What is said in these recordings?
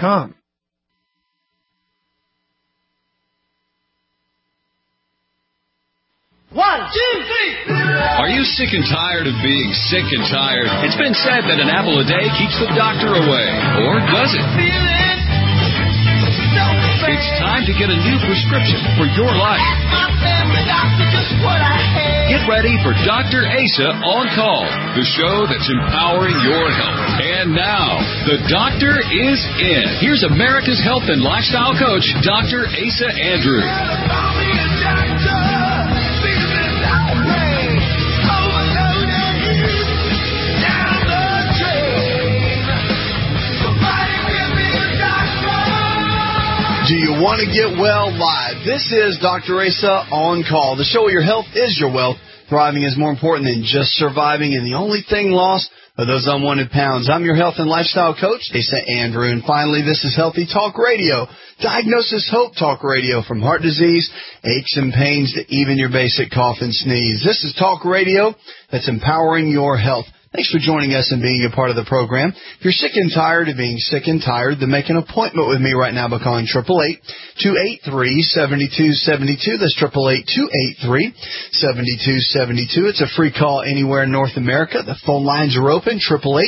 AskDrSafe.com. One, two, three. Are you sick and tired of being sick and tired? It's been said that an apple a day keeps the doctor away. Or does it? It's time to get a new prescription for your life. Get ready for Dr. Asa On Call, the show that's empowering your health. And now, the doctor is in. Here's America's health and lifestyle coach, Dr. Asa Andrew. Do you want to get well live? This is Dr. Asa On Call, the show where your health is your wealth. Thriving is more important than just surviving, and the only thing lost are those unwanted pounds. I'm your health and lifestyle coach, Asa Andrew, and finally, this is Healthy Talk Radio. Diagnosis Hope Talk Radio, from heart disease, aches and pains, to even your basic cough and sneeze. This is Talk Radio that's empowering your health. Thanks for joining us and being a part of the program. If you're sick and tired of being sick and tired, then make an appointment with me right now by calling 888-283-7272. That's 888-283-7272. It's a free call anywhere in North America. The phone lines are open,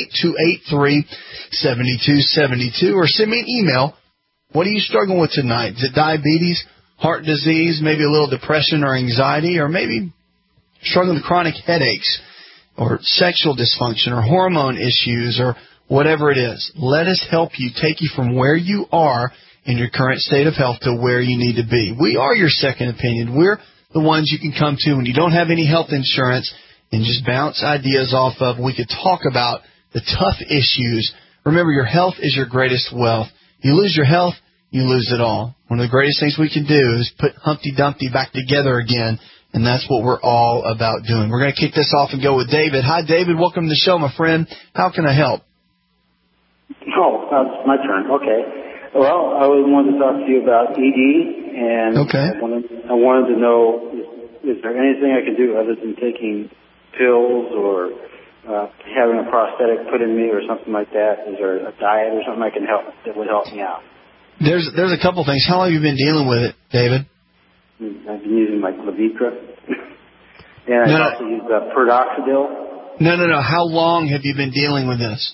888-283-7272. Or send me an email. What are you struggling with tonight? Is it diabetes, heart disease, maybe a little depression or anxiety, or maybe struggling with chronic headaches, or sexual dysfunction, or hormone issues, or whatever it is? Let us help you, take you from where you are in your current state of health to where you need to be. We are your second opinion. We're the ones you can come to when you don't have any health insurance and just bounce ideas off of. We could talk about the tough issues. Remember, your health is your greatest wealth. You lose your health, you lose it all. One of the greatest things we can do is put Humpty Dumpty back together again. And that's what we're all about doing. We're going to kick this off and go with David. Hi, David. Welcome to the show, my friend. How can I help? Oh, that's my turn. Okay. Well, I wanted to talk to you about ED, and okay. I wanted to know, is there anything I can do other than taking pills or having a prosthetic put in me or something like that? Is there a diet or something I can help that would help me out? There's a couple things. How long have you been dealing with it, David? I've been using like Levitra, and I also use Perdoxidil. No. How long have you been dealing with this?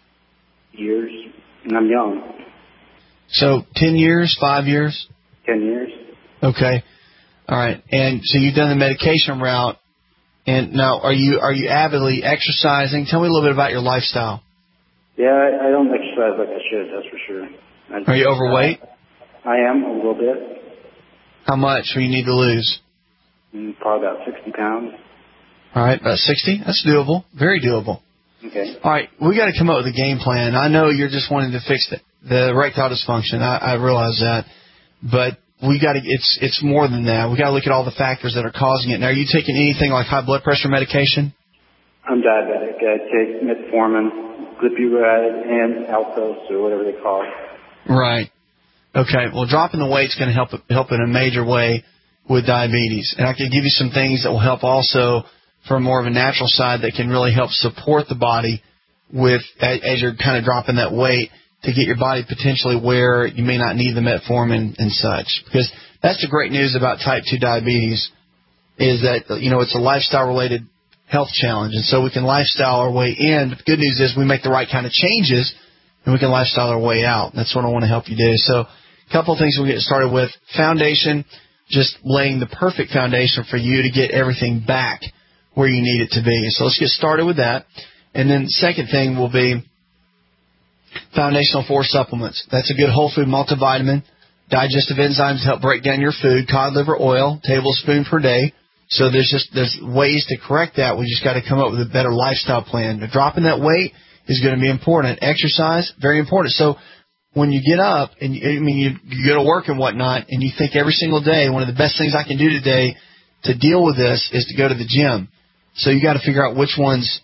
Years, and I'm young. So 10 years, 5 years? 10 years. Okay. All right. And so you've done the medication route, and now are you avidly exercising? Tell me a little bit about your lifestyle. Yeah, I don't exercise like I should, that's for sure. Are you overweight? I am, a little bit. How much do you need to lose? Probably about 60 pounds. All right, about 60? That's doable. Very doable. Okay. All right, we got to come up with a game plan. I know you're just wanting to fix the erectile dysfunction. I realize that. But we got to. It's more than that. We got to look at all the factors that are causing it. Now, are you taking anything like high blood pressure medication? I'm diabetic. I take metformin, glyburide, and Altos, or whatever they call it. Right. Okay, well, dropping the weight is going to help in a major way with diabetes. And I can give you some things that will help also from more of a natural side that can really help support the body with as you're kind of dropping that weight to get your body potentially where you may not need the metformin and such. Because that's the great news about type 2 diabetes is that, it's a lifestyle-related health challenge. And so we can lifestyle our way in. But the good news is we make the right kind of changes and we can lifestyle our way out. That's what I want to help you do. So a couple of things we'll get started with. Foundation, just laying the perfect foundation for you to get everything back where you need it to be. So let's get started with that. And then the second thing will be Foundational 4 supplements. That's a good whole food multivitamin. Digestive enzymes help break down your food. Cod liver oil, tablespoon per day. So there's ways to correct that. We just got to come up with a better lifestyle plan. Dropping that weight is going to be important. Exercise, very important. So when you get up and you go to work and whatnot, and you think every single day, one of the best things I can do today to deal with this is to go to the gym. So you got to figure out which one's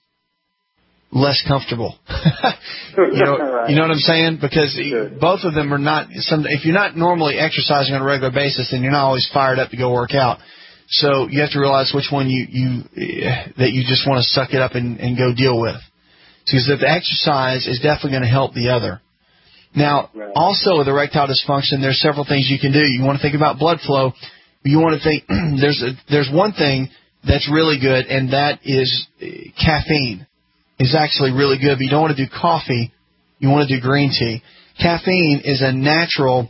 less comfortable. You know what I'm saying? Because both of them are not. If you're not normally exercising on a regular basis, then you're not always fired up to go work out. So you have to realize which one that you just want to suck it up and go deal with. Because the exercise is definitely going to help the other. Now, also with erectile dysfunction, there's several things you can do. You want to think about blood flow. You want to think there's one thing that's really good, and that is caffeine is actually really good. But you don't want to do coffee. You want to do green tea. Caffeine is a natural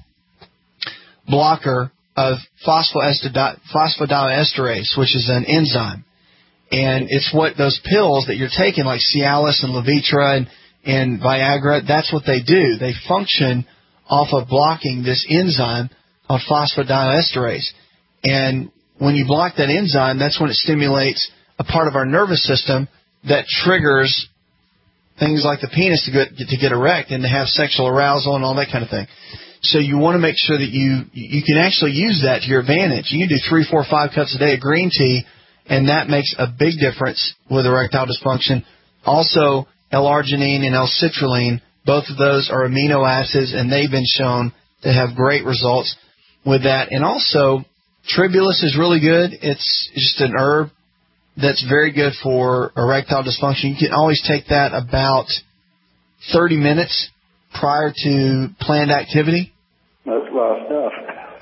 blocker of phosphodiesterase, which is an enzyme. And it's what those pills that you're taking, like Cialis and Levitra and Viagra, that's what they do. They function off of blocking this enzyme called phosphodiesterase. And when you block that enzyme, that's when it stimulates a part of our nervous system that triggers things like the penis to get erect and to have sexual arousal and all that kind of thing. So you want to make sure that you can actually use that to your advantage. You can do 3, 4, 5 cups a day of green tea, and that makes a big difference with erectile dysfunction. Also, L-arginine and L-citrulline, both of those are amino acids, and they've been shown to have great results with that. And also, Tribulus is really good. It's just an herb that's very good for erectile dysfunction. You can always take that about 30 minutes prior to planned activity. That's a lot of stuff.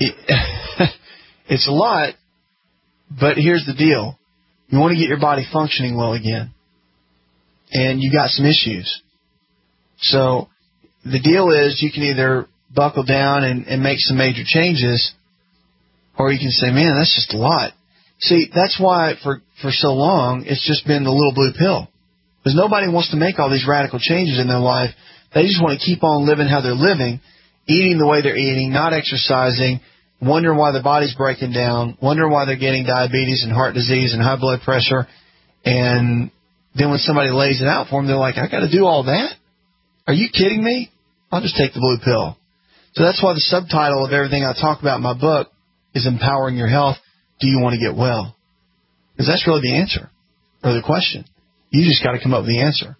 It's a lot, but here's the deal. You want to get your body functioning well again, and you got some issues. So the deal is you can either buckle down and make some major changes, or you can say, man, that's just a lot. See, that's why for so long it's just been the little blue pill. Because nobody wants to make all these radical changes in their life. They just want to keep on living how they're living, eating the way they're eating, not exercising, wondering why their body's breaking down, wondering why they're getting diabetes and heart disease and high blood pressure. And then when somebody lays it out for them, they're like, I got to do all that? Are you kidding me? I'll just take the blue pill. So that's why the subtitle of everything I talk about in my book is Empowering Your Health. Do you want to get well? Because that's really the answer, or the question. You just got to come up with the answer.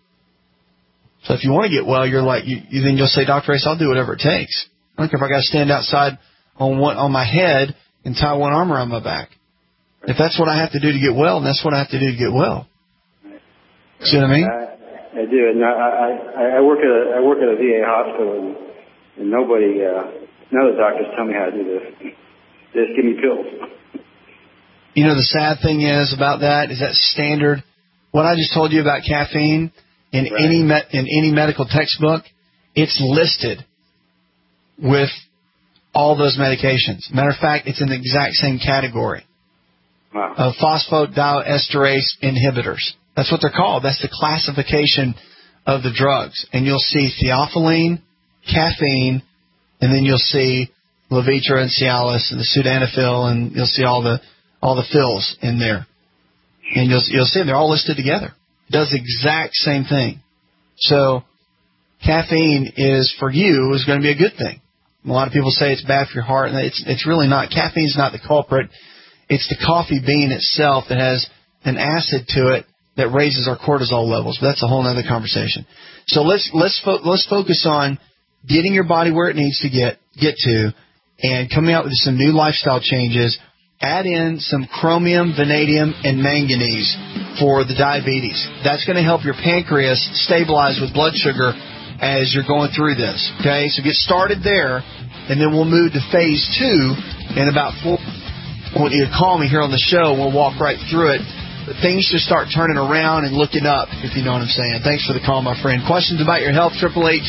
So if you want to get well, you're like, then you'll say, Dr. Ace, I'll do whatever it takes. I don't care if I got to stand outside on my head and tie one arm around my back. If that's what I have to do to get well, then that's what I have to do to get well. See what I mean? I do. And I work at a VA hospital, and none of the doctors tell me how to do this. They just give me pills. You know, the sad thing is about that is that standard. What I just told you about caffeine in any medical textbook, it's listed with all those medications. Matter of fact, it's in the exact same category of phosphodiesterase inhibitors. That's what they're called. That's the classification of the drugs. And you'll see theophylline, caffeine, and then you'll see Levitra and Cialis and the sildenafil, and you'll see all the fills in there. And you'll see them. They're all listed together. It does the exact same thing. So caffeine is, for you, is going to be a good thing. A lot of people say it's bad for your heart, and it's really not. Caffeine's not the culprit. It's the coffee bean itself that has an acid to it that raises our cortisol levels. But that's a whole other conversation. So let's focus on getting your body where it needs to get to, and coming out with some new lifestyle changes. Add in some chromium, vanadium, and manganese for the diabetes. That's going to help your pancreas stabilize with blood sugar as you're going through this. Okay, so get started there, and then we'll move to phase 2 in about 4. I want you to call me here on the show. We'll walk right through it. But things should start turning around and looking up, if you know what I'm saying. Thanks for the call, my friend. Questions about your health,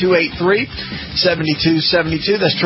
888-283-7272. That's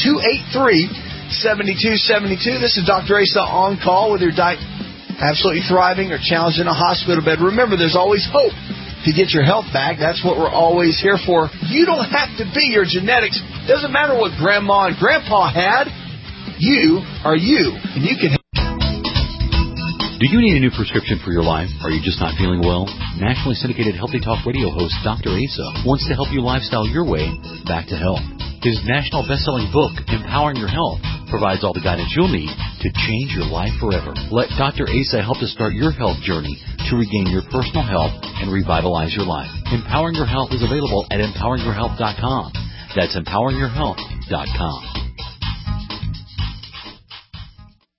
888-283-7272. This is Dr. Asa on call with your diet absolutely thriving or challenged in a hospital bed. Remember, there's always hope to get your health back. That's what we're always here for. You don't have to be your genetics. Doesn't matter what Grandma and Grandpa had. You are you, and you can. Do you need a new prescription for your life? Are you just not feeling well? Nationally syndicated Healthy Talk radio host Dr. Asa wants to help you lifestyle your way back to health. His national best-selling book, Empowering Your Health, provides all the guidance you'll need to change your life forever. Let Dr. Asa help to start your health journey to regain your personal health and revitalize your life. Empowering Your Health is available at empoweringyourhealth.com. That's empoweringyourhealth.com.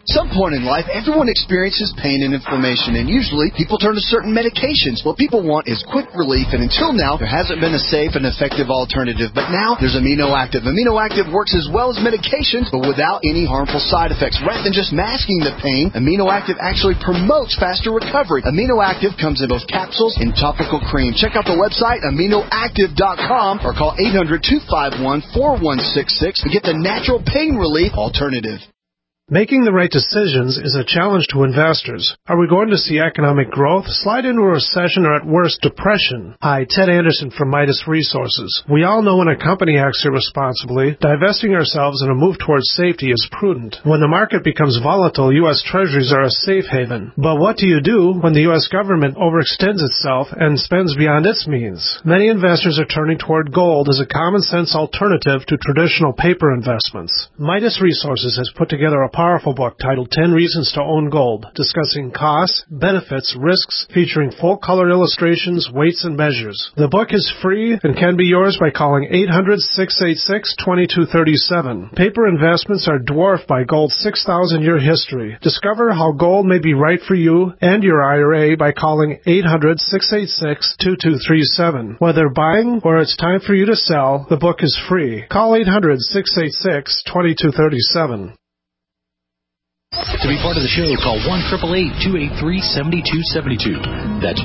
Some point in life, everyone experiences pain and inflammation, and usually people turn to certain medications. What people want is quick relief, and until now, there hasn't been a safe and effective alternative. But now, there's Amino Active. Amino Active works as well as medications, but without any harmful side effects. Rather than just masking the pain, Amino Active actually promotes faster recovery. Amino Active comes in both capsules and topical cream. Check out the website, aminoactive.com, or call 800-251-4166 to get the natural pain relief alternative. Making the right decisions is a challenge to investors. Are we going to see economic growth, slide into a recession, or at worst, depression? Hi, Ted Anderson from Midas Resources. We all know when a company acts irresponsibly, divesting ourselves in a move towards safety is prudent. When the market becomes volatile, U.S. Treasuries are a safe haven. But what do you do when the U.S. government overextends itself and spends beyond its means? Many investors are turning toward gold as a common-sense alternative to traditional paper investments. Midas Resources has put together a powerful book titled 10 Reasons to Own Gold, discussing costs, benefits, risks, featuring full-color illustrations, weights, and measures. The book is free and can be yours by calling 800-686-2237. Paper investments are dwarfed by gold's 6,000-year history. Discover how gold may be right for you and your IRA by calling 800-686-2237. Whether buying or it's time for you to sell, the book is free. Call 800-686-2237. To be part of the show, call 1-888-283-7272. That's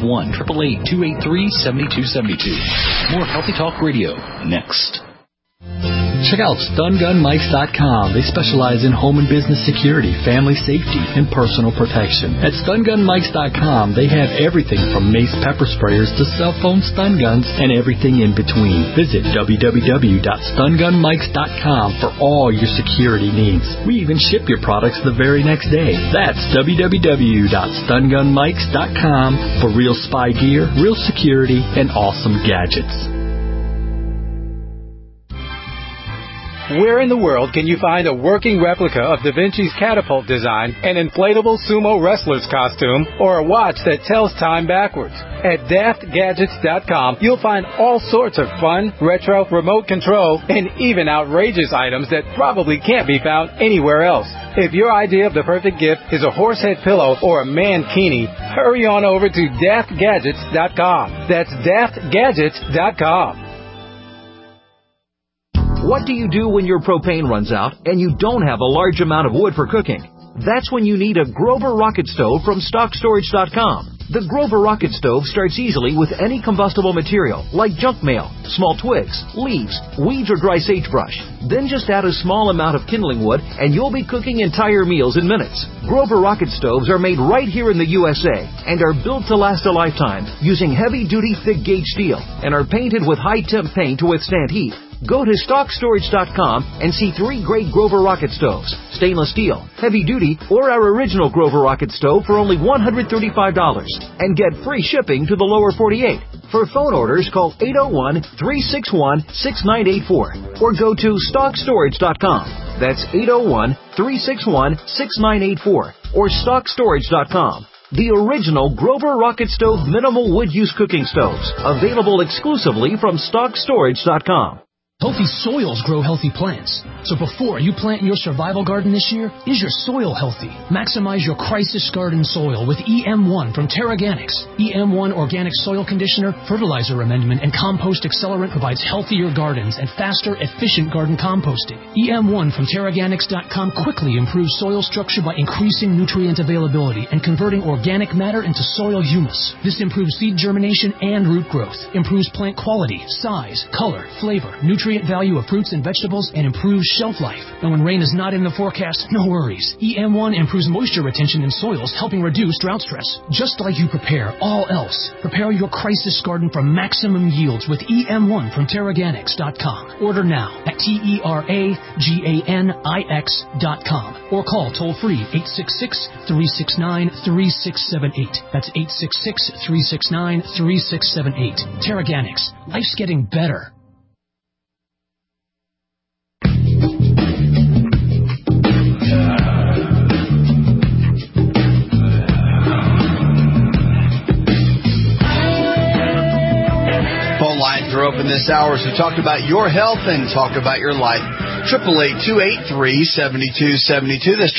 1-888-283-7272. More Healthy Talk Radio next. Check out StunGunMikes.com. They specialize in home and business security, family safety, and personal protection. At StunGunMikes.com, they have everything from mace pepper sprayers to cell phone stun guns and everything in between. Visit www.StunGunMikes.com for all your security needs. We even ship your products the very next day. That's www.StunGunMikes.com for real spy gear, real security, and awesome gadgets. Where in the world can you find a working replica of Da Vinci's catapult design, an inflatable sumo wrestler's costume, or a watch that tells time backwards? At DaftGadgets.com, you'll find all sorts of fun, retro, remote control, and even outrageous items that probably can't be found anywhere else. If your idea of the perfect gift is a horsehead pillow or a mankini, hurry on over to DaftGadgets.com. That's DaftGadgets.com. What do you do when your propane runs out and you don't have a large amount of wood for cooking? That's when you need a Grover Rocket Stove from StockStorage.com. The Grover Rocket Stove starts easily with any combustible material, like junk mail, small twigs, leaves, weeds, or dry sagebrush. Then just add a small amount of kindling wood, and you'll be cooking entire meals in minutes. Grover Rocket Stoves are made right here in the USA and are built to last a lifetime using heavy-duty, thick-gauge steel and are painted with high-temp paint to withstand heat. Go to StockStorage.com and see 3 great Grover Rocket Stoves, stainless steel, heavy-duty, or our original Grover Rocket Stove for only $135, and get free shipping to the lower 48. For phone orders, call 801-361-6984 or go to StockStorage.com. That's 801-361-6984 or StockStorage.com. The original Grover Rocket Stove minimal wood use cooking stoves, available exclusively from StockStorage.com. Healthy soils grow healthy plants. So before you plant your survival garden this year, is your soil healthy? Maximize your crisis garden soil with EM1 from TerraGanix. EM1 Organic Soil Conditioner, Fertilizer Amendment, and Compost Accelerant provides healthier gardens and faster, efficient garden composting. EM1 from TerraGanix.com quickly improves soil structure by increasing nutrient availability and converting organic matter into soil humus. This improves seed germination and root growth, improves plant quality, size, color, flavor, nutrient value of fruits and vegetables, and improves shelf life. And when rain is not in the forecast, no worries. EM1 improves moisture retention in soils, helping reduce drought stress. Just like you prepare all else, prepare your crisis garden for maximum yields with EM1 from TerraGanix.com. Order now at TerraGanix.com or call toll-free 866-369-3678. That's 866-369-3678. TerraGanix. Life's getting better. Phone lines are open this hour as we talk about your health and talk about your life. 888-283-7272. That's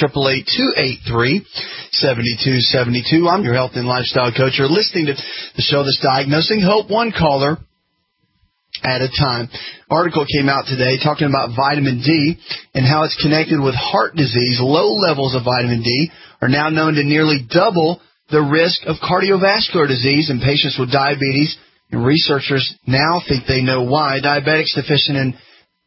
888-283-7272. I'm your health and lifestyle coach. You're listening to the show that's diagnosing hope, one caller at a time. Article came out today talking about vitamin D and how it's connected with heart disease. Low levels of vitamin D are now known to nearly double the risk of cardiovascular disease in patients with diabetes. And researchers now think they know why. Diabetics deficient in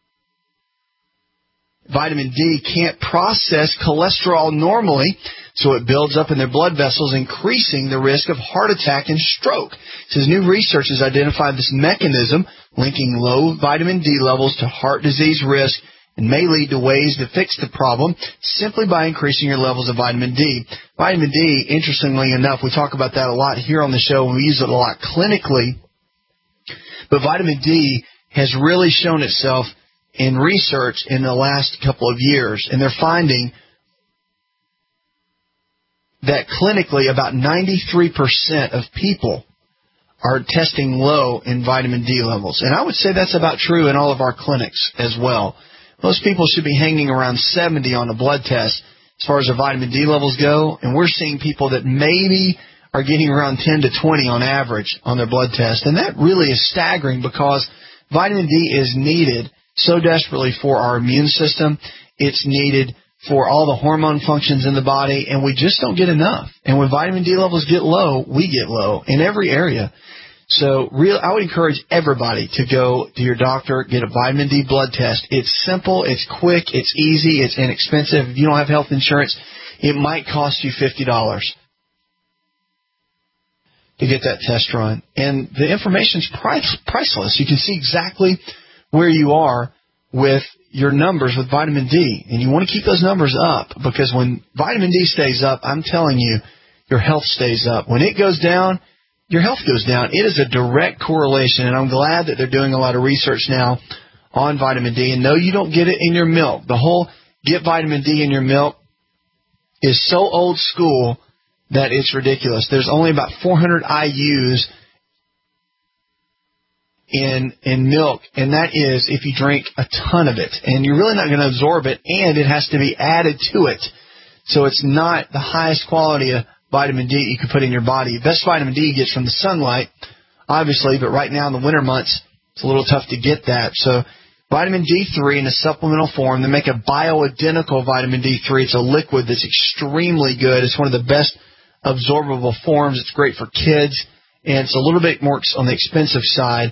vitamin D can't process cholesterol normally, so it builds up in their blood vessels, increasing the risk of heart attack and stroke. It says new research has identified this mechanism linking low vitamin D levels to heart disease risk and may lead to ways to fix the problem simply by increasing your levels of vitamin D. Vitamin D, interestingly enough, we talk about that a lot here on the show, and we use it a lot clinically, but vitamin D has really shown itself in research in the last couple of years, and they're finding that clinically about 93% of people are testing low in vitamin D levels. And I would say that's about true in all of our clinics as well. Most people should be hanging around 70 on a blood test as far as their vitamin D levels go, and we're seeing people that maybe are getting around 10 to 20 on average on their blood test. And that really is staggering because vitamin D is needed so desperately for our immune system. It's needed for all the hormone functions in the body, and we just don't get enough. And when vitamin D levels get low, we get low in every area. So I would encourage everybody to go to your doctor, get a vitamin D blood test. It's simple, it's quick, it's easy, it's inexpensive. If you don't have health insurance, it might cost you $50 to get that test run. And the information's priceless. You can see exactly where you are with your numbers with vitamin D. And you want to keep those numbers up, because when vitamin D stays up, I'm telling you, your health stays up. When it goes down, your health goes down. It is a direct correlation, and I'm glad that they're doing a lot of research now on vitamin D. And no, you don't get it in your milk. The whole get vitamin D in your milk is so old school that it's ridiculous. There's only about 400 IUs in milk, and that is if you drink a ton of it. And you're really not going to absorb it, and it has to be added to it. So it's not the highest quality of vitamin D you can put in your body. Best vitamin D gets from the sunlight, obviously, but right now in the winter months, it's a little tough to get that. So vitamin D3 in a supplemental form, they make a bioidentical vitamin D3. It's a liquid that's extremely good. It's one of the best absorbable forms. It's great for kids, and it's a little bit more on the expensive side.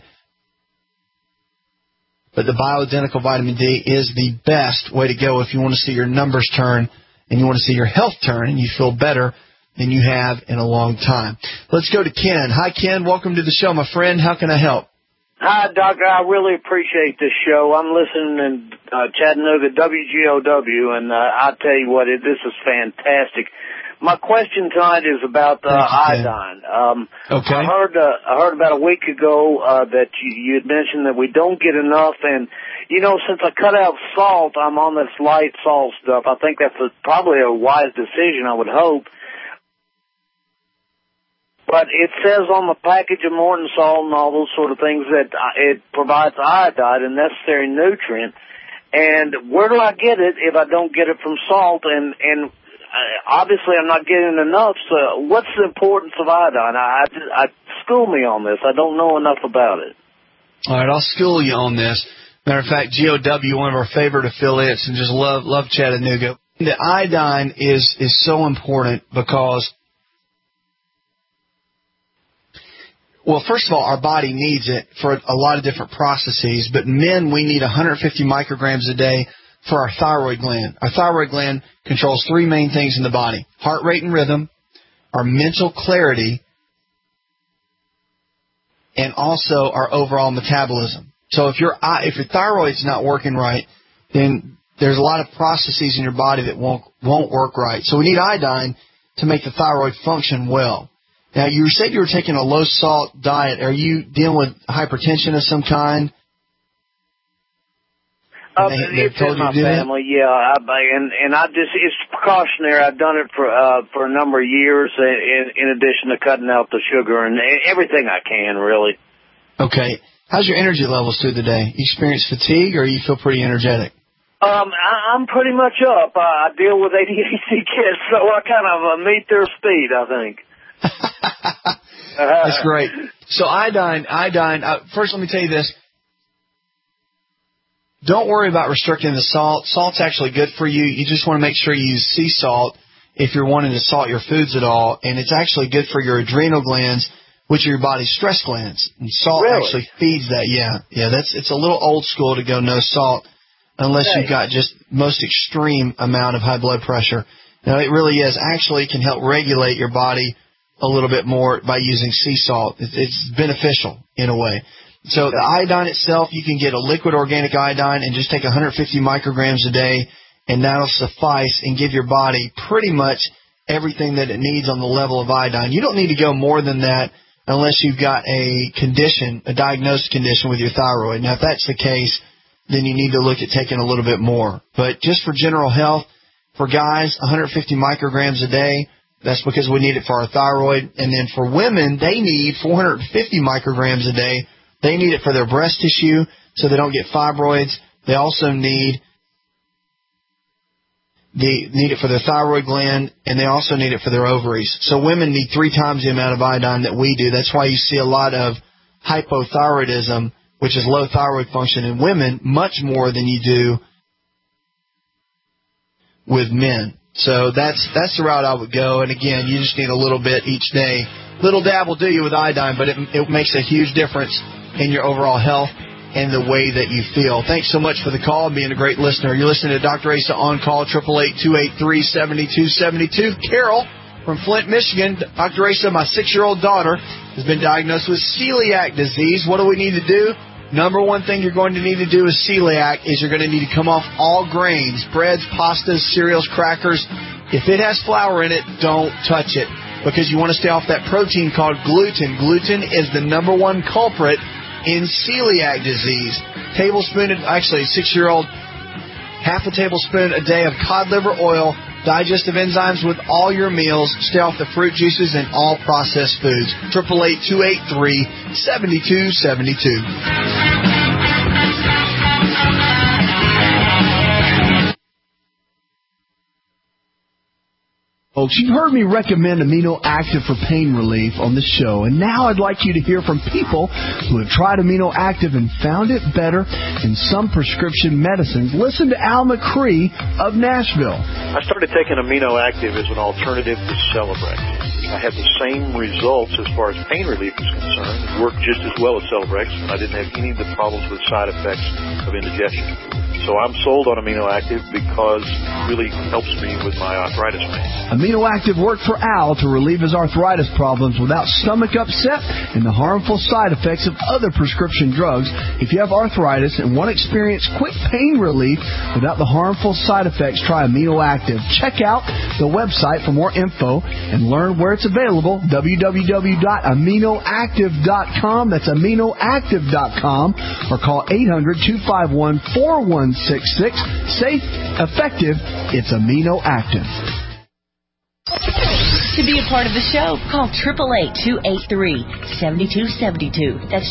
But the bioidentical vitamin D is the best way to go if you want to see your numbers turn and you want to see your health turn and you feel better than you have in a long time. Let's go to Ken. Hi, Ken. Welcome to the show, my friend. How can I help? Hi, Doctor. I really appreciate this show. I'm listening in Chattanooga, WGOW, and I'll tell you what, this is fantastic. My question tonight is about iodine. Okay. I heard about a week ago that you had mentioned that we don't get enough, and since I cut out salt, I'm on this light salt stuff. I think that's probably a wise decision, I would hope. But it says on the package of Morton salt and all those sort of things that it provides iodine, a necessary nutrient. And where do I get it if I don't get it from salt? And obviously I'm not getting enough. So what's the importance of iodine? School me on this. I don't know enough about it. All right, I'll school you on this. Matter of fact, GOW, one of our favorite affiliates, and just love Chattanooga. The iodine is so important because, well, first of all, our body needs it for a lot of different processes, but men, we need 150 micrograms a day for our thyroid gland. Our thyroid gland controls three main things in the body: heart rate and rhythm, our mental clarity, and also our overall metabolism. So if your thyroid's not working right, then there's a lot of processes in your body that won't work right. So we need iodine to make the thyroid function well. Now, you said you were taking a low-salt diet. Are you dealing with hypertension of some kind? It's in my family, yeah. And I just, it's precautionary. I've done it for a number of years, in addition to cutting out the sugar and everything I can, really. Okay. How's your energy levels through the day? You experience fatigue, or you feel pretty energetic? I'm pretty much up. I deal with ADHD kids, so I kind of meet their speed, I think. That's great. So iodine, first let me tell you this. Don't worry about restricting the salt. Salt's actually good for you. You just want to make sure you use sea salt if you're wanting to salt your foods at all. And it's actually good for your adrenal glands, which are your body's stress glands. And salt actually feeds that. Yeah, it's a little old school to go no salt unless you've got just most extreme amount of high blood pressure. Now, it really is. Actually, it can help regulate your body a little bit more by using sea salt. It's beneficial in a way. So the iodine itself, you can get a liquid organic iodine and just take 150 micrograms a day, and that'll suffice and give your body pretty much everything that it needs on the level of iodine. You don't need to go more than that unless you've got a condition, a diagnosed condition with your thyroid. Now, if that's the case, then you need to look at taking a little bit more. But just for general health, for guys, 150 micrograms a day, that's because we need it for our thyroid. And then for women, they need 450 micrograms a day. They need it for their breast tissue so they don't get fibroids. They also need it for their thyroid gland, and they also need it for their ovaries. So women need 3 times the amount of iodine that we do. That's why you see a lot of hypothyroidism, which is low thyroid function in women, much more than you do with men. So that's the route I would go. And again, you just need a little bit each day. Little dab will do you with iodine, but it makes a huge difference in your overall health and the way that you feel. Thanks so much for the call and being a great listener. You're listening to Dr. Asa on call, 888-283-7272. Carol from Flint, Michigan. Dr. Asa, my 6-year-old daughter has been diagnosed with celiac disease. What do we need to do? Number one thing you're going to need to do with celiac is you're going to need to come off all grains, breads, pastas, cereals, crackers. If it has flour in it, don't touch it because you want to stay off that protein called gluten. Gluten is the number one culprit in celiac disease. Actually, a 6-year-old, half a tablespoon a day of cod liver oil, digestive enzymes with all your meals. Stay off the fruit juices and all processed foods. 888-283-7272. Folks, you've heard me recommend Amino Active for pain relief on the show, and now I'd like you to hear from people who have tried Amino Active and found it better in some prescription medicines. Listen to Al McCree of Nashville. I started taking Amino Active as an alternative to Celebrex. I had the same results as far as pain relief is concerned. It worked just as well as Celebrex, and I didn't have any of the problems with side effects of indigestion. So I'm sold on Amino Active because it really helps me with my arthritis pain. Amino Active worked for Al to relieve his arthritis problems without stomach upset and the harmful side effects of other prescription drugs. If you have arthritis and want to experience quick pain relief without the harmful side effects, try Amino Active. Check out the website for more info and learn where it's available, www.aminoactive.com. That's aminoactive.com, or call 800-251-4166. Safe, effective, it's Amino Active. To be a part of the show, call 888-283-7272. That's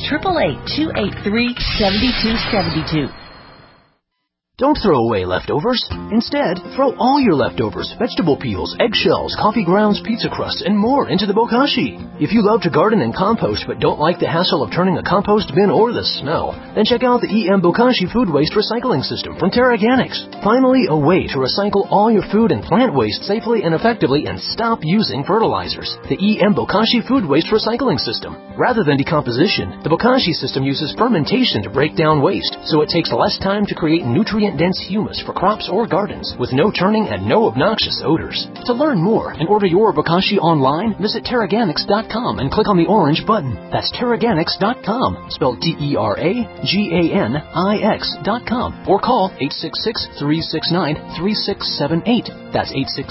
888-283-7272. Don't throw away leftovers. Instead, throw all your leftovers, vegetable peels, eggshells, coffee grounds, pizza crusts, and more into the bokashi. If you love to garden and compost but don't like the hassle of turning a compost bin or the smell, then check out the EM Bokashi Food Waste Recycling System from TerraGanix. Finally, a way to recycle all your food and plant waste safely and effectively and stop using fertilizers. The EM Bokashi Food Waste Recycling System. Rather than decomposition, the Bokashi system uses fermentation to break down waste, so it takes less time to create nutrient-dense humus for crops or gardens with no turning and no obnoxious odors. To learn more and order your Bokashi online, visit TerraGanix.com and click on the orange button. That's TerraGanix.com, spelled TerraGanix.com, or call 866-369-3678. That's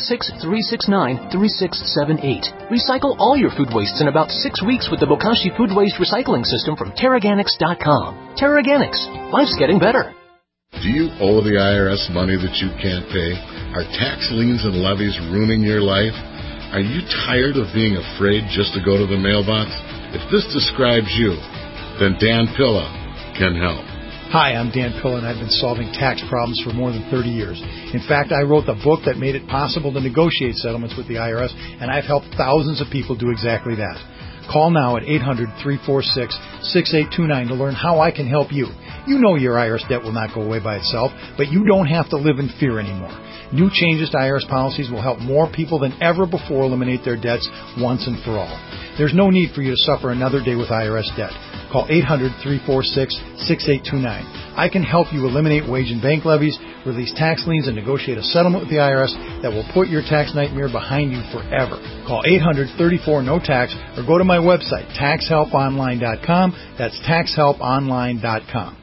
866-369-3678. Recycle all your food wastes in about 6 weeks with the Bokashi Food Waste Recycling System from TerraGanix.com. TerraGanix. Life's getting better. Do you owe the IRS money that you can't pay? Are tax liens and levies ruining your life? Are you tired of being afraid just to go to the mailbox? If this describes you, then Dan Pilla can help. Hi, I'm Dan Pilla, and I've been solving tax problems for more than 30 years. In fact, I wrote the book that made it possible to negotiate settlements with the IRS, and I've helped thousands of people do exactly that. Call now at 800-346-6829 to learn how I can help you. You know your IRS debt will not go away by itself, but you don't have to live in fear anymore. New changes to IRS policies will help more people than ever before eliminate their debts once and for all. There's no need for you to suffer another day with IRS debt. Call 800-346-6829. I can help you eliminate wage and bank levies, release tax liens, and negotiate a settlement with the IRS that will put your tax nightmare behind you forever. Call 800-34-NO-TAX or go to my website, taxhelponline.com. That's taxhelponline.com.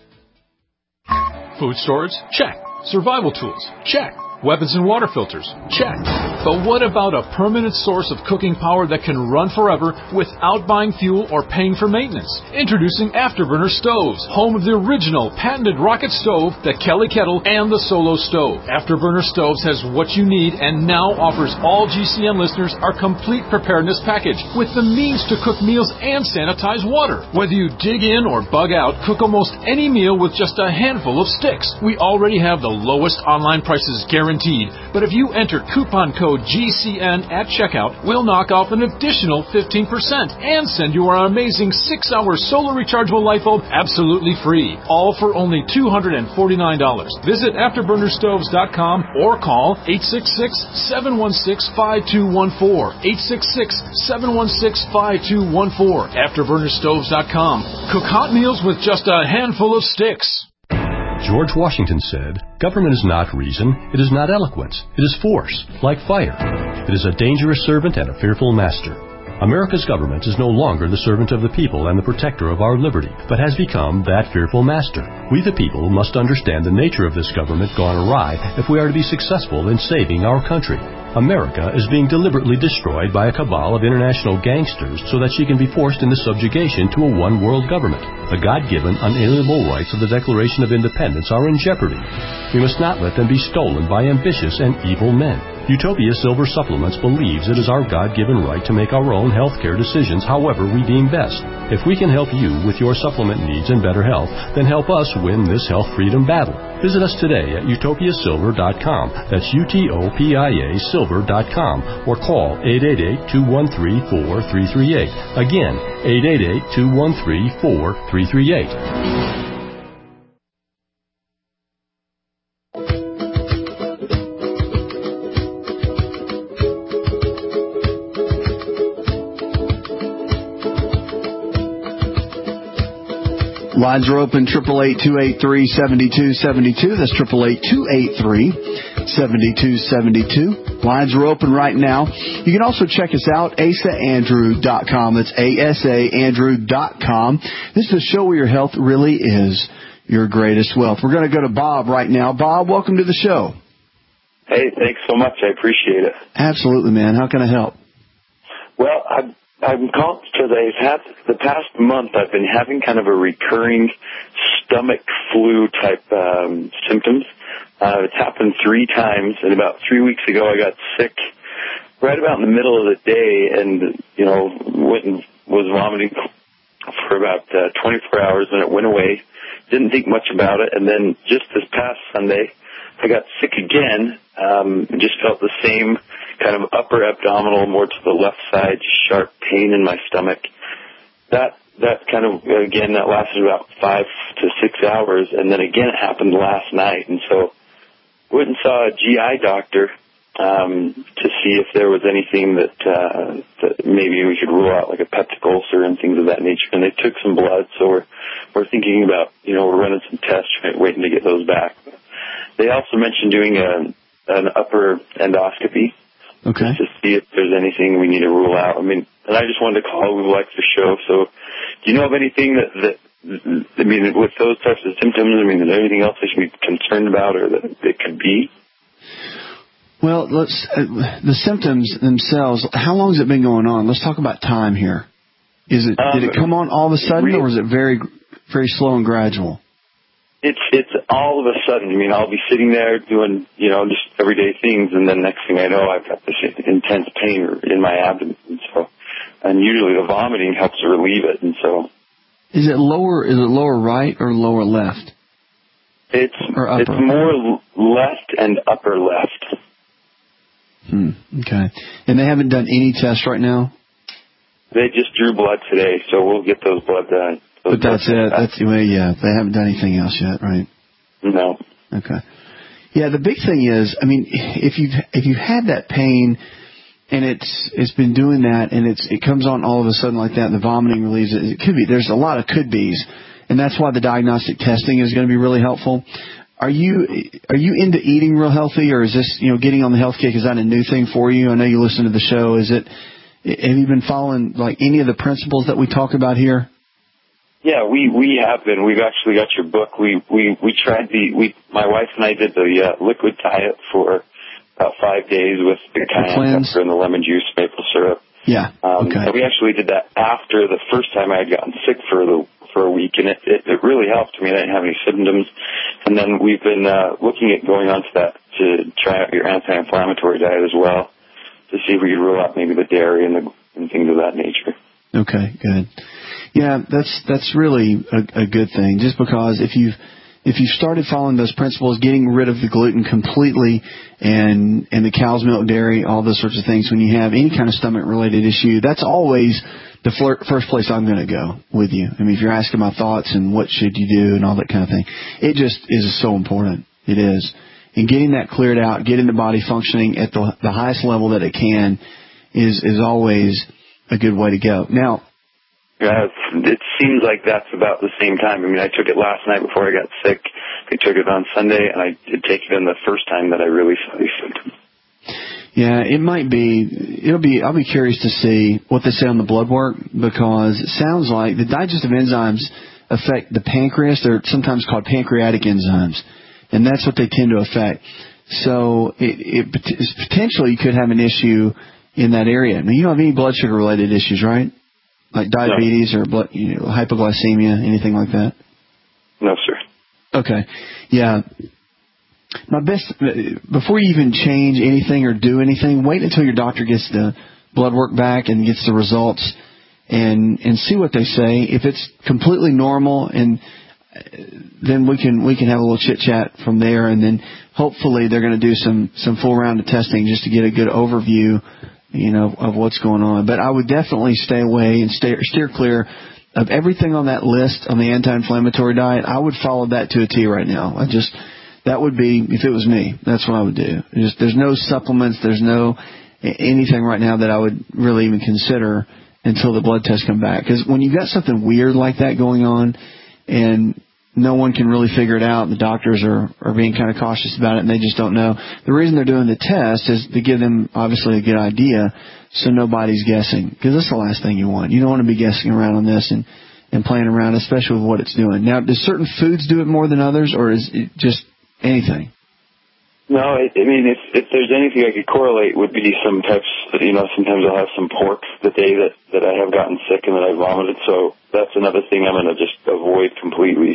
Food storage? Check. Survival tools? Check. Weapons and water filters? Check. But what about a permanent source of cooking power that can run forever without buying fuel or paying for maintenance? Introducing Afterburner Stoves, home of the original patented rocket stove, the Kelly Kettle, and the Solo Stove. Afterburner Stoves has what you need and now offers all GCN listeners our complete preparedness package with the means to cook meals and sanitize water. Whether you dig in or bug out, cook almost any meal with just a handful of sticks. We already have the lowest online prices guaranteed. But if you enter coupon code GCN at checkout, we'll knock off an additional 15% and send you our amazing 6-hour solar rechargeable light bulb absolutely free. All for only $249. Visit AfterburnerStoves.com or call 866-716-5214. 866-716-5214. AfterburnerStoves.com. Cook hot meals with just a handful of sticks. George Washington said, "Government is not reason, it is not eloquence, it is force, like fire. It is a dangerous servant and a fearful master." America's government is no longer the servant of the people and the protector of our liberty, but has become that fearful master. We the people must understand the nature of this government gone awry if we are to be successful in saving our country. America is being deliberately destroyed by a cabal of international gangsters so that she can be forced into subjugation to a one-world government. The God-given, unalienable rights of the Declaration of Independence are in jeopardy. We must not let them be stolen by ambitious and evil men. Utopia Silver Supplements believes it is our God-given right to make our own health care decisions however we deem best. If we can help you with your supplement needs and better health, then help us win this health freedom battle. Visit us today at utopiasilver.com. That's UTOPIA Silver.com or call 888-213-4338. Again, 888-213-4338. Lines are open, 888-283-7272. That's 888-283-7272. Lines are open right now. You can also check us out, asaandrew.com. That's asaandrew.com. This is a show where your health really is your greatest wealth. We're going to go to Bob right now. Bob, welcome to the show. Hey, thanks so much. I appreciate it. Absolutely, man. How can I help? Well, I'm calling because the past month I've been having kind of a recurring stomach flu type symptoms. It's happened 3 times, and about 3 weeks ago I got sick right about in the middle of the day, and went and was vomiting for about 24 hours, and it went away. Didn't think much about it, and then just this past Sunday I got sick again. Just felt the same kind of upper abdominal, more to the left side, sharp pain in my stomach. That kind of, again, that lasted about 5 to 6 hours, and then again it happened last night. And so went and saw a GI doctor to see if there was anything that maybe we could rule out, like a peptic ulcer and things of that nature. And they took some blood, so we're thinking about, we're running some tests, waiting to get those back. They also mentioned doing an upper endoscopy. Okay. To see if there's anything we need to rule out. I mean, and I just wanted to call. We like the show. So do you know of anything that with those types of symptoms, is there anything else I should be concerned about or that it could be? Well, the symptoms themselves, how long has it been going on? Let's talk about time here. Did it come on all of a sudden, or was it very, very slow and gradual? It's all of a sudden. I'll be sitting there doing, just everyday things, and then next thing I know, I've got this intense pain in my abdomen. And usually the vomiting helps to relieve it. And so Is it lower right or lower left? It's more left and upper left. Okay. And they haven't done any tests right now? They just drew blood today, so we'll get those blood done. But that's it. That's the way. Yeah, they haven't done anything else yet, right? No. Okay. Yeah, the big thing is, I mean, if you've had that pain and it's been doing that and it comes on all of a sudden like that, and the vomiting relieves it. It could be. There's a lot of could be's, and that's why the diagnostic testing is going to be really helpful. Are you into eating real healthy, or is this, getting on the health kick, is that a new thing for you? I know you listen to the show. Have you been following like any of the principles that we talk about here? Yeah, we have been. We've actually got your book. We tried my wife and I did the liquid diet for about 5 days with the cayenne pepper and the lemon juice, maple syrup. Yeah. Okay. And we actually did that after the first time I had gotten sick for a week, and it really helped me. I didn't have any symptoms. And then we've been looking at going on to that to try out your anti-inflammatory diet as well, to see if we could rule out maybe the dairy and things of that nature. Okay, good. Yeah, that's really a good thing. Just because if you've started following those principles, getting rid of the gluten completely and the cow's milk, dairy, all those sorts of things, when you have any kind of stomach related issue, that's always the first place I'm going to go with you. I mean, if you're asking my thoughts and what should you do and all that kind of thing, it just is so important. It is. And getting that cleared out, getting the body functioning at the highest level that it can is always a good way to go. Now, it seems like that's about the same time. I mean, I took it last night before I got sick. I took it on Sunday, and I did take it in the first time that I really saw these symptoms. Yeah, it might be. I'll be curious to see what they say on the blood work, because it sounds like the digestive enzymes affect the pancreas. They're sometimes called pancreatic enzymes, and that's what they tend to affect. So it potentially you could have an issue in that area. Now, you don't have any blood sugar related issues, right? Like diabetes or blood, hypoglycemia, anything like that? No, sir. Okay. Yeah. My best, before you even change anything or do anything, wait until your doctor gets the blood work back and gets the results and see what they say. If it's completely normal, and then we can have a little chit chat from there, and then hopefully they're going to do some full round of testing just to get a good overview, of what's going on. But I would definitely stay away and steer clear of everything on that list on the anti-inflammatory diet. I would follow that to a T right now. That would be, if it was me, that's what I would do. There's no supplements, there's no anything right now that I would really even consider until the blood tests come back. Because when you've got something weird like that going on and no one can really figure it out, the doctors are being kind of cautious about it and they just don't know. The reason they're doing the test is to give them obviously a good idea so nobody's guessing. Because that's the last thing you want. You don't want to be guessing around on this and playing around, especially with what it's doing. Now, do certain foods do it more than others, or is it just anything? No, I mean, if there's anything I could correlate would be some types, sometimes I'll have some pork the day that I have gotten sick and that I vomited, so that's another thing I'm going to just avoid completely.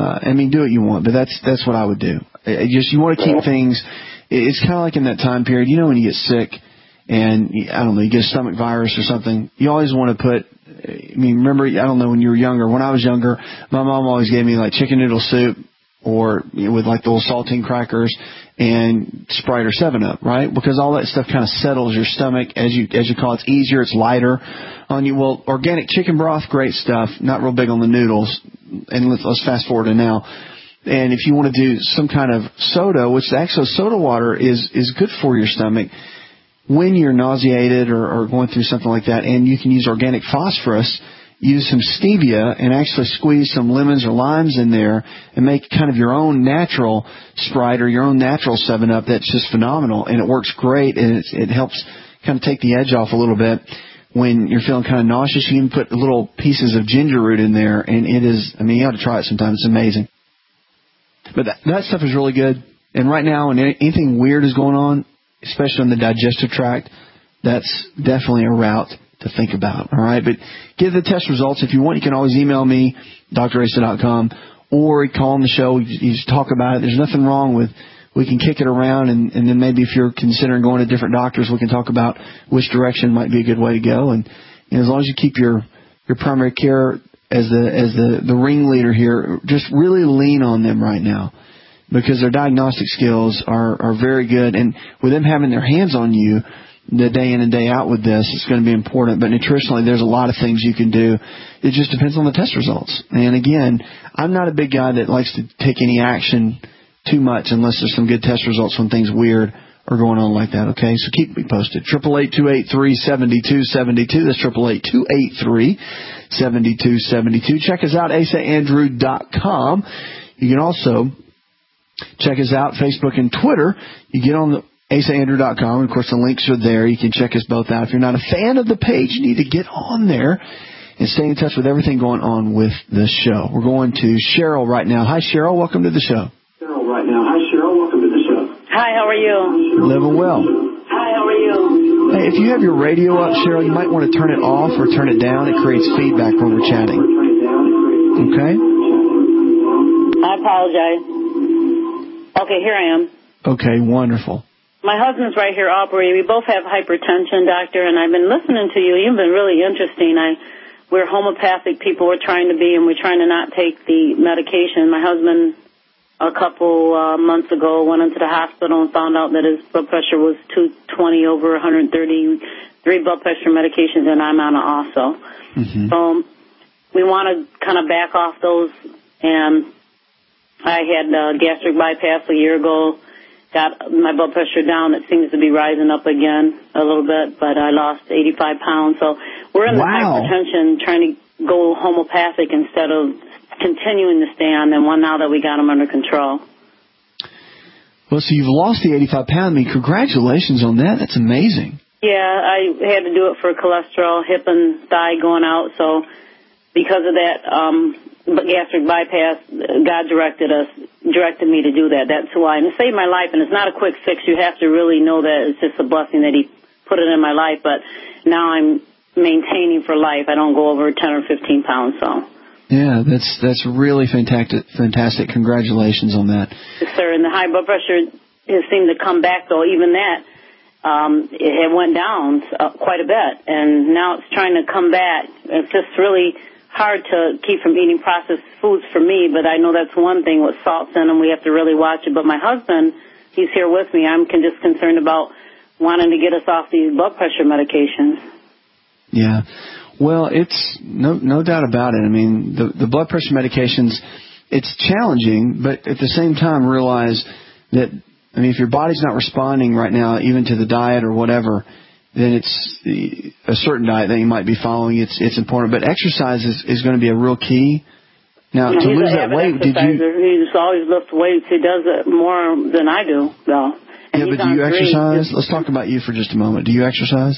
Do what you want, but that's what I would do. You want to keep things, it's kind of like in that time period, when you get sick and, I don't know, you get a stomach virus or something, you always want to put, remember, I don't know, when you were younger, when I was younger, my mom always gave me like chicken noodle soup, or with like the little saltine crackers and Sprite or 7-Up, right? Because all that stuff kind of settles your stomach as you call it. It's easier, it's lighter on you. Well, organic chicken broth, great stuff. Not real big on the noodles. And let's fast forward to now. And if you want to do some kind of soda, which actually soda water is good for your stomach when you're nauseated or going through something like that, and you can use organic phosphorus. Use some stevia and actually squeeze some lemons or limes in there and make kind of your own natural Sprite or your own natural 7-Up. That's just phenomenal, and it works great, and it helps kind of take the edge off a little bit when you're feeling kind of nauseous. You can put little pieces of ginger root in there, and it is, you ought to try it sometime. It's amazing. But that stuff is really good. And right now, when anything weird is going on, especially in the digestive tract, that's definitely a route to think about. All right, but get the test results. If you want, you can always email me, drasa.com, or call on the show. You just talk about it. There's nothing wrong with, we can kick it around, and then maybe if you're considering going to different doctors, we can talk about which direction might be a good way to go. And as long as you keep your primary care as the ringleader here, just really lean on them right now, because their diagnostic skills are very good, and with them having their hands on you the day in and day out with this, it's going to be important. But nutritionally, there's a lot of things you can do. It just depends on the test results. And again, I'm not a big guy that likes to take any action too much unless there's some good test results when things weird are going on like that, okay? So keep me posted. 888-283-7272. That's 888-283-7272. Check us out, asaandrew.com. You can also check us out, Facebook and Twitter. You get on the asaandrew.com. Of course, the links are there. You can check us both out. If you're not a fan of the page, you need to get on there and stay in touch with everything going on with the show. We're going to Cheryl right now. Hi, Cheryl. Welcome to the show. Hi, how are you? Living well. Hi, how are you? Hey, if you have your radio up, Cheryl, you might want to turn it off or turn it down. It creates feedback when we're chatting. Okay? I apologize. Okay, here I am. Okay, wonderful. My husband's right here operating. We both have hypertension, doctor, and I've been listening to you. You've been really interesting. We're homeopathic people. We're trying to be, and we're trying to not take the medication. My husband, a couple months ago, went into the hospital and found out that his blood pressure was 220 over 130, 3 blood pressure medications, and I'm on it also. Mm-hmm. So we want to kind of back off those. And I had gastric bypass a year ago. Got my blood pressure down. It seems to be rising up again a little bit, but I lost 85 pounds. So we're in the hypertension, trying to go homeopathic instead of continuing to stay on them one now that we got them under control. Well, so you've lost the 85 pounds. I mean, congratulations on that. That's amazing. Yeah, I had to do it for cholesterol, hip and thigh going out. So because of that, gastric bypass, God directed me to do that. That's why. And it saved my life, and it's not a quick fix. You have to really know that it's just a blessing that He put it in my life. But now I'm maintaining for life. I don't go over 10 or 15 pounds, so. Yeah, that's really fantastic. Congratulations on that. Yes, sir. And the high blood pressure has seemed to come back, though. Even that, it went down quite a bit, and now it's trying to come back. It's just really hard to keep from eating processed foods for me, but I know that's one thing with salts in them. We have to really watch it. But my husband, he's here with me. I'm just concerned about wanting to get us off these blood pressure medications. Yeah. Well, it's no doubt about it. I mean, the blood pressure medications, it's challenging, but at the same time realize that, I mean, if your body's not responding right now, even to the diet or whatever, then it's a certain diet that you might be following. It's important. But exercise is going to be a real key. Now, to lose that weight, did you... He's always lifted weights. He does it more than I do, though. Yeah, but do you exercise? Let's talk about you for just a moment. Do you exercise?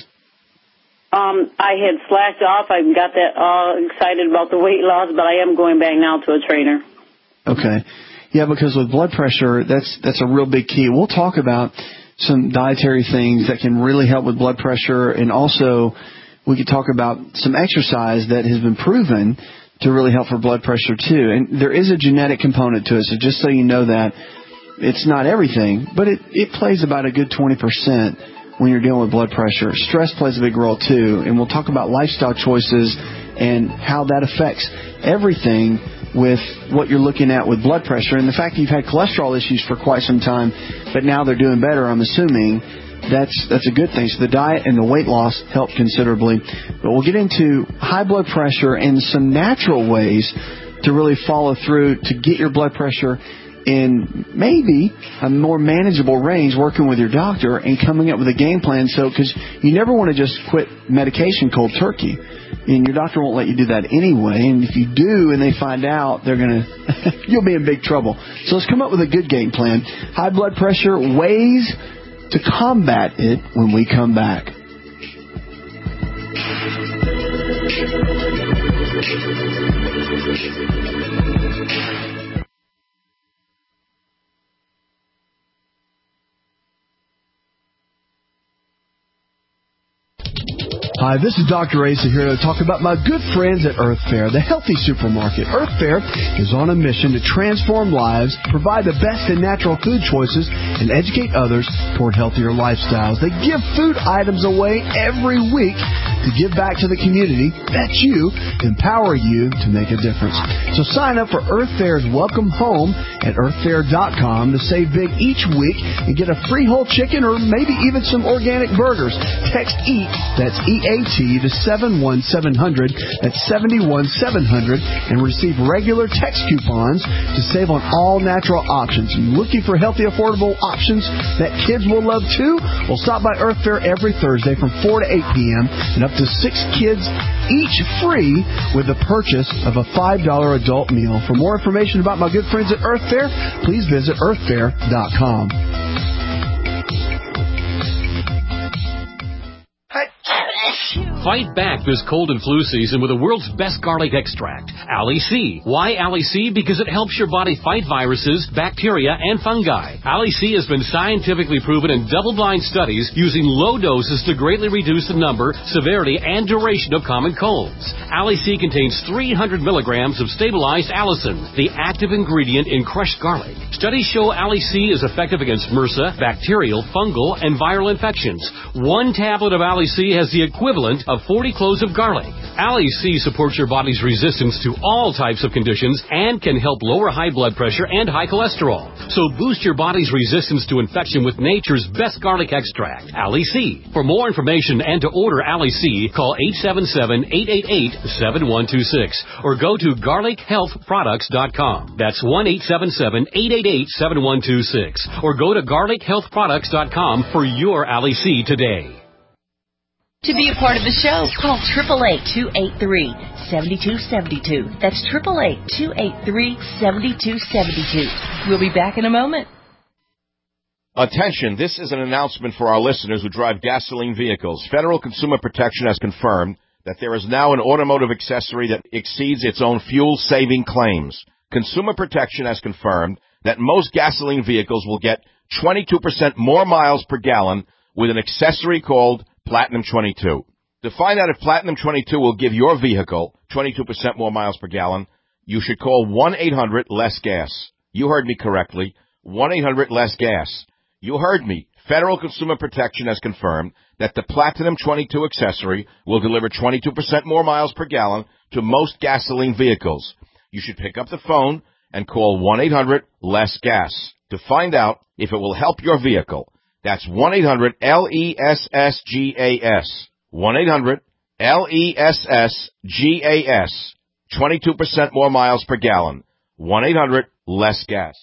I had slacked off. I got that all excited about the weight loss, but I am going back now to a trainer. Okay. Yeah, because with blood pressure, that's a real big key. We'll talk about some dietary things that can really help with blood pressure, and also we could talk about some exercise that has been proven to really help for blood pressure too. And there is a genetic component to it, so just so you know that, it's not everything, but it plays about a good 20% when you're dealing with blood pressure. Stress plays a big role too, and we'll talk about lifestyle choices and how that affects everything with what you're looking at with blood pressure. And the fact that you've had cholesterol issues for quite some time, but now they're doing better, I'm assuming that's a good thing. So the diet and the weight loss help considerably. But we'll get into high blood pressure and some natural ways to really follow through to get your blood pressure in maybe a more manageable range, working with your doctor and coming up with a game plan. So, because you never want to just quit medication cold turkey, and your doctor won't let you do that anyway. And if you do and they find out, you'll be in big trouble. So let's come up with a good game plan. High blood pressure, ways to combat it when we come back. Hi, this is Dr. Asa here to talk about my good friends at Earth Fare, the healthy supermarket. Earth Fare is on a mission to transform lives, provide the best in natural food choices, and educate others toward healthier lifestyles. They give food items away every week to give back to the community, vet you, empower you to make a difference. So sign up for Earth Fair's Welcome Home at earthfair.com to save big each week and get a free whole chicken or maybe even some organic burgers. Text EAT, that's EAT, to 71700, that's 71700, and receive regular text coupons to save on all natural options. Looking for healthy, affordable options that kids will love too? Well, stop by Earth Fair every Thursday from 4 to 8 p.m. and up to 6 kids each free with the purchase of a $5 adult meal. For more information about my good friends at Earth Fair, please visit earthfair.com. Fight back this cold and flu season with the world's best garlic extract, Ali C. Why Ali C? Because it helps your body fight viruses, bacteria, and fungi. Ali C has been scientifically proven in double-blind studies using low doses to greatly reduce the number, severity, and duration of common colds. Ali C contains 300 milligrams of stabilized allicin, the active ingredient in crushed garlic. Studies show Ali C is effective against MRSA, bacterial, fungal, and viral infections. One tablet of Ali C has the equivalent of 40 cloves of garlic. Ali C supports your body's resistance to all types of conditions and can help lower high blood pressure and high cholesterol. So boost your body's resistance to infection with nature's best garlic extract, Ali C. For more information and to order Ali C, call 877-888-7126 or go to garlichealthproducts.com. That's 1-877-888-7126 or go to garlichealthproducts.com for your Ali C today. To be a part of the show, call 888-283-7272. That's 888-283-7272. We'll be back in a moment. Attention, this is an announcement for our listeners who drive gasoline vehicles. Federal Consumer Protection has confirmed that there is now an automotive accessory that exceeds its own fuel-saving claims. Consumer Protection has confirmed that most gasoline vehicles will get 22% more miles per gallon with an accessory called Platinum 22. To find out if Platinum 22 will give your vehicle 22% more miles per gallon, you should call 1-800-LESS-GAS. You heard me correctly. 1-800-LESS-GAS. You heard me. Federal Consumer Protection has confirmed that the Platinum 22 accessory will deliver 22% more miles per gallon to most gasoline vehicles. You should pick up the phone and call 1-800-LESS-GAS to find out if it will help your vehicle. That's 1-800-LESS-GAS. 1-800-LESS-GAS. 22% more miles per gallon. 1-800-LESS-GAS.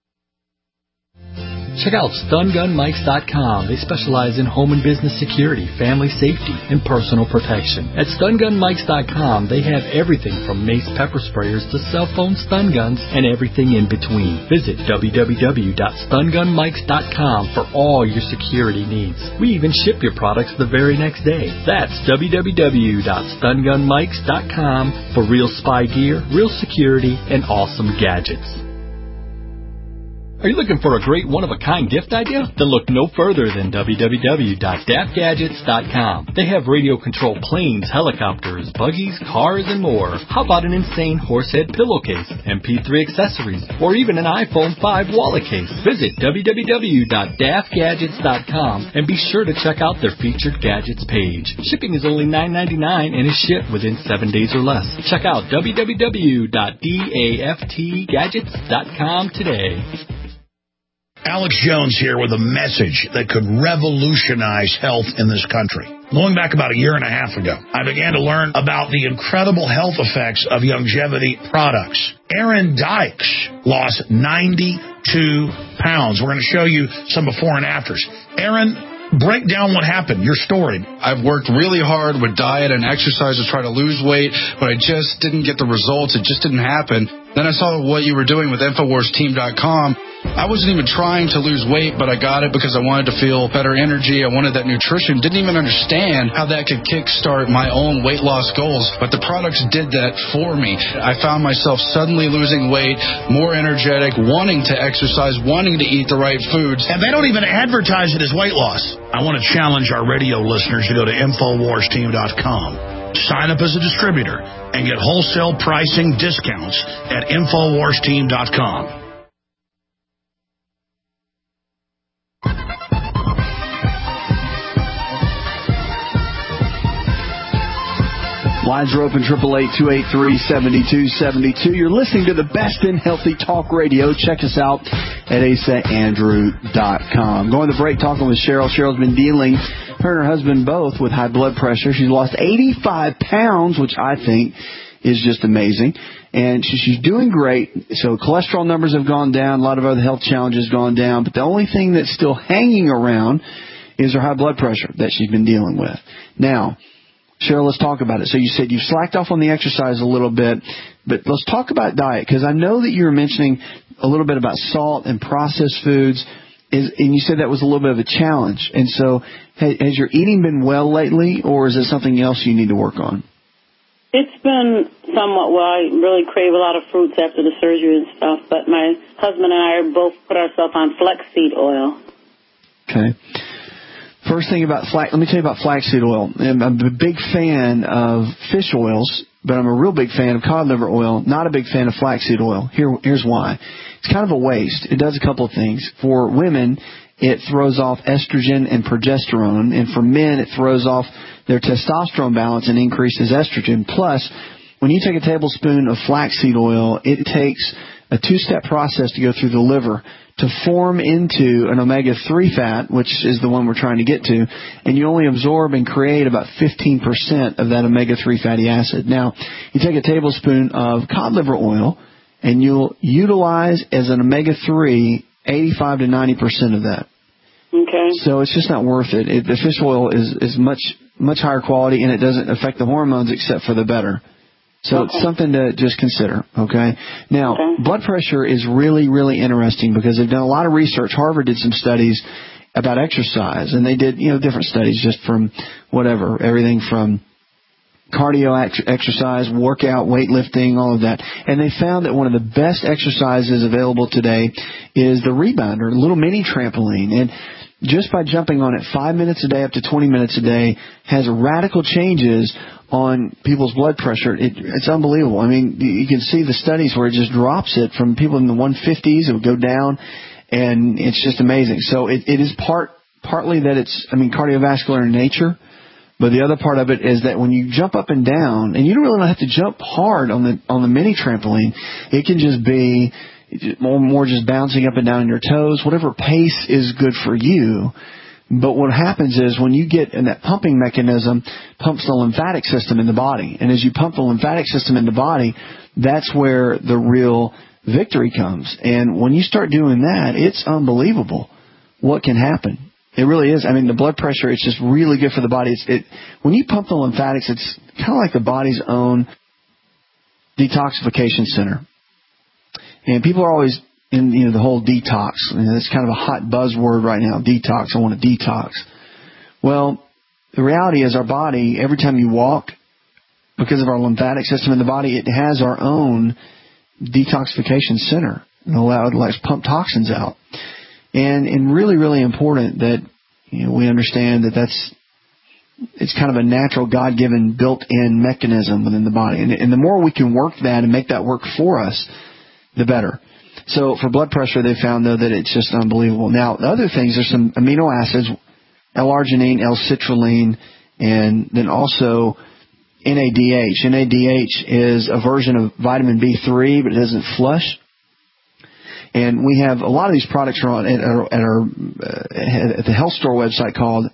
Check out StunGunMikes.com. They specialize in home and business security, family safety, and personal protection. At StunGunMikes.com, they have everything from mace pepper sprayers to cell phone stun guns and everything in between. Visit www.StunGunMikes.com for all your security needs. We even ship your products the very next day. That's www.StunGunMikes.com for real spy gear, real security, and awesome gadgets. Are you looking for a great one-of-a-kind gift idea? Then look no further than www.daftgadgets.com. They have radio-controlled planes, helicopters, buggies, cars, and more. How about an insane horsehead pillowcase, MP3 accessories, or even an iPhone 5 wallet case? Visit www.daftgadgets.com and be sure to check out their featured gadgets page. Shipping is only $9.99 and is shipped within 7 days or less. Check out www.daftgadgets.com today. Alex Jones here with a message that could revolutionize health in this country. Going back about a year and a half ago, I began to learn about the incredible health effects of longevity products. Aaron Dykes lost 92 pounds. We're going to show you some before and afters. Aaron, break down what happened, your story. I've worked really hard with diet and exercise to try to lose weight, but I just didn't get the results. It just didn't happen. Then I saw what you were doing with InfoWarsTeam.com. I wasn't even trying to lose weight, but I got it because I wanted to feel better energy. I wanted that nutrition. Didn't even understand how that could kickstart my own weight loss goals, but the products did that for me. I found myself suddenly losing weight, more energetic, wanting to exercise, wanting to eat the right foods. And they don't even advertise it as weight loss. I want to challenge our radio listeners to go to InfoWarsTeam.com. Sign up as a distributor and get wholesale pricing discounts at InfoWarsTeam.com. Lines are open, 888-283-7272. You're listening to the best in healthy talk radio. Check us out at asaandrew.com. Going to the break, talking with Cheryl. Cheryl's been dealing, her and her husband both, with high blood pressure. She's lost 85 pounds, which I think is just amazing. And she's doing great. So cholesterol numbers have gone down. A lot of other health challenges gone down. But the only thing that's still hanging around is her high blood pressure that she's been dealing with. Now, Cheryl, let's talk about it. So you said you've slacked off on the exercise a little bit, but let's talk about diet, because I know that you were mentioning a little bit about salt and processed foods, and you said that was a little bit of a challenge. And so has your eating been well lately, or is it something else you need to work on? It's been somewhat well. I really crave a lot of fruits after the surgery and stuff, but my husband and I both put ourselves on flaxseed oil. Okay. First thing about let me tell you about flaxseed oil. I'm a big fan of fish oils, but I'm a real big fan of cod liver oil, not a big fan of flaxseed oil. Here's why. It's kind of a waste. It does a couple of things. For women, it throws off estrogen and progesterone, and for men, it throws off their testosterone balance and increases estrogen. Plus, when you take a tablespoon of flaxseed oil, it takes a two-step process to go through the liver to form into an omega-3 fat, which is the one we're trying to get to, and you only absorb and create about 15% of that omega-3 fatty acid. Now, you take a tablespoon of cod liver oil, and you'll utilize as an omega-3 85 to 90% of that. Okay. So it's just not worth it. The fish oil is much higher quality, and it doesn't affect the hormones except for the better. So it's something to just consider, okay? Now, blood pressure is really, really interesting because they've done a lot of research. Harvard did some studies about exercise, and they did, different studies just from whatever, everything from cardio exercise, workout, weightlifting, all of that. And they found that one of the best exercises available today is the rebounder, a little mini trampoline. And just by jumping on it 5 minutes a day up to 20 minutes a day has radical changes on people's blood pressure. It's unbelievable. I mean, you can see the studies where it just drops it from people in the 150s. It would go down, and it's just amazing. So it is partly that it's, cardiovascular in nature, but the other part of it is that when you jump up and down, and you don't really have to jump hard on the mini trampoline, it can just be more just bouncing up and down on your toes, whatever pace is good for you. But what happens is when you get in that pumping mechanism, pumps the lymphatic system in the body. And as you pump the lymphatic system in the body, that's where the real victory comes. And when you start doing that, it's unbelievable what can happen. It really is. The blood pressure, it's just really good for the body. When you pump the lymphatics, it's kind of like the body's own detoxification center. And people are always in the whole detox. It's kind of a hot buzzword right now, detox. I want to detox. Well, the reality is our body, every time you walk, because of our lymphatic system in the body, it has our own detoxification center. It allows pump toxins out. And really, really important that we understand that it's kind of a natural, God-given, built-in mechanism within the body. And the more we can work that and make that work for us, the better. So for blood pressure, they found, though, that it's just unbelievable. Now, the other things, there's some amino acids, L-arginine, L-citrulline, and then also NADH. NADH is a version of vitamin B3, but it doesn't flush. And we have a lot of these products are on at the health store website called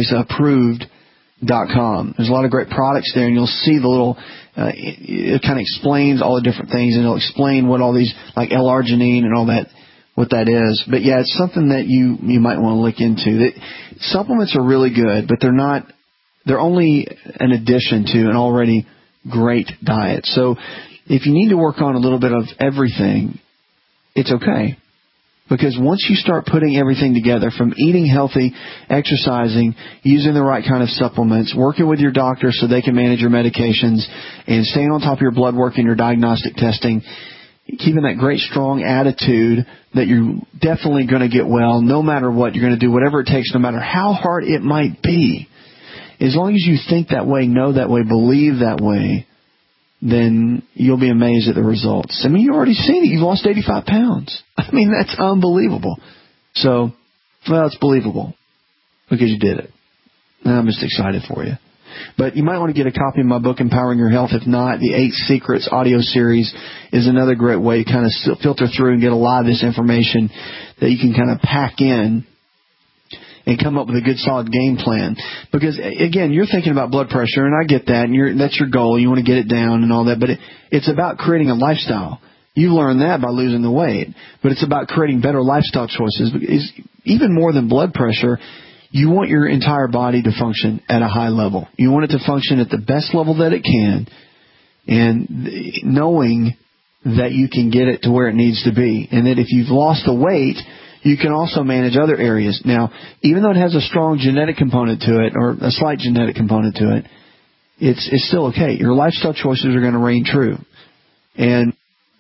DrAsaApproved.com. There's a lot of great products there, and you'll see the little, it kind of explains all the different things, and it'll explain what all these, like L-arginine and all that, what that is. But yeah, it's something that you might want to look into. Supplements are really good, but they're only an addition to an already great diet. So if you need to work on a little bit of everything, it's okay. Because once you start putting everything together, from eating healthy, exercising, using the right kind of supplements, working with your doctor so they can manage your medications, and staying on top of your blood work and your diagnostic testing, keeping that great, strong attitude that you're definitely going to get well no matter what, you're going to do whatever it takes, no matter how hard it might be. As long as you think that way, know that way, believe that way, then you'll be amazed at the results. You've already seen it. You've lost 85 pounds. That's unbelievable. So, well, it's believable because you did it. And I'm just excited for you. But you might want to get a copy of my book, Empowering Your Health. If not, the 8 Secrets audio series is another great way to kind of filter through and get a lot of this information that you can kind of pack in and come up with a good, solid game plan. Because, again, you're thinking about blood pressure, and I get that, and that's your goal. You want to get it down and all that. But it's about creating a lifestyle. You learn that by losing the weight. But it's about creating better lifestyle choices. Because even more than blood pressure, you want your entire body to function at a high level. You want it to function at the best level that it can, and knowing that you can get it to where it needs to be. And that if you've lost the weight, you can also manage other areas. Now, even though it has a strong genetic component to it, or a slight genetic component to it, it's still okay. Your lifestyle choices are going to reign true. And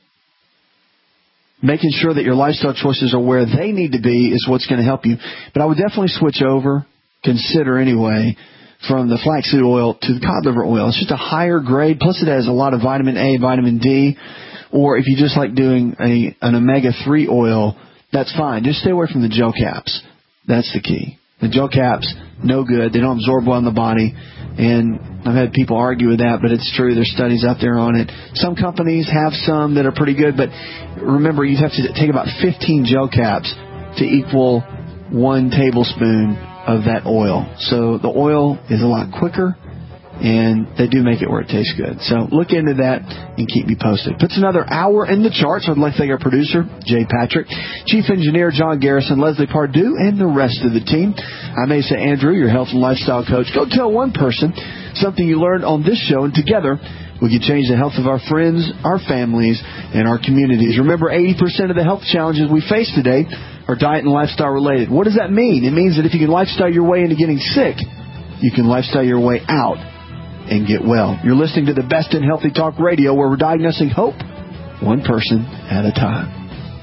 making sure that your lifestyle choices are where they need to be is what's going to help you. But I would definitely switch over, consider anyway, from the flaxseed oil to the cod liver oil. It's just a higher grade, plus it has a lot of vitamin A, vitamin D. Or if you just like doing an omega-3 oil, that's fine. Just stay away from the gel caps. That's the key. The gel caps, no good. They don't absorb well in the body. And I've had people argue with that, but it's true. There's studies out there on it. Some companies have some that are pretty good, but remember, you have to take about 15 gel caps to equal 1 tablespoon of that oil. So the oil is a lot quicker, and they do make it where it tastes good. So look into that and keep me posted. Puts another hour in the charts. I'd like to thank our producer, Jay Patrick, Chief Engineer John Garrison, Leslie Pardue, and the rest of the team. I'm Asa Andrew, your health and lifestyle coach. Go tell one person something you learned on this show, and together we can change the health of our friends, our families, and our communities. Remember, 80% of the health challenges we face today are diet and lifestyle related. What does that mean? It means that if you can lifestyle your way into getting sick, you can lifestyle your way out and get well. You're listening to the best in healthy talk radio, where we're diagnosing hope one person at a time.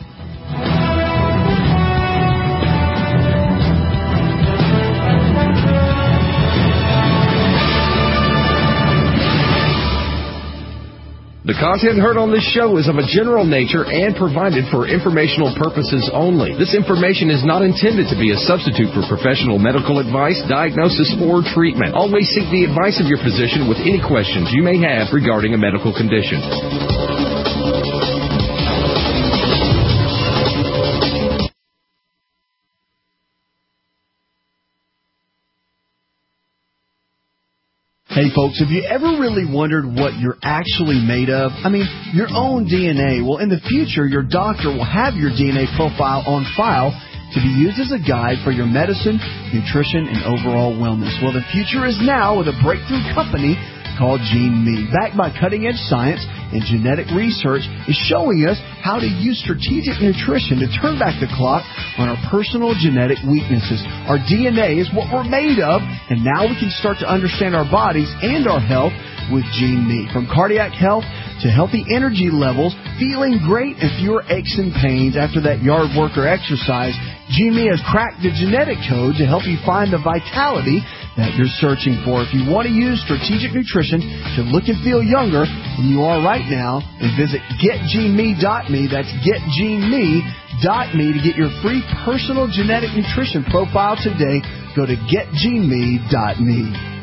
The content heard on this show is of a general nature and provided for informational purposes only. This information is not intended to be a substitute for professional medical advice, diagnosis, or treatment. Always seek the advice of your physician with any questions you may have regarding a medical condition. Hey folks, have you ever really wondered what you're actually made of? I mean, your own DNA. Well, in the future, your doctor will have your DNA profile on file to be used as a guide for your medicine, nutrition, and overall wellness. Well, the future is now with a breakthrough company called GeneMe. Backed by cutting-edge science and genetic research, is showing us how to use strategic nutrition to turn back the clock on our personal genetic weaknesses. Our DNA is what we're made of, and now we can start to understand our bodies and our health with GeneMe. From cardiac health to healthy energy levels, feeling great, and fewer aches and pains after that yard work or exercise, GeneMe has cracked the genetic code to help you find the vitality that you're searching for. If you want to use strategic nutrition to look and feel younger than you are right now, then visit getgeneme.me. That's getgeneme.me to get your free personal genetic nutrition profile today. Go to getgeneme.me.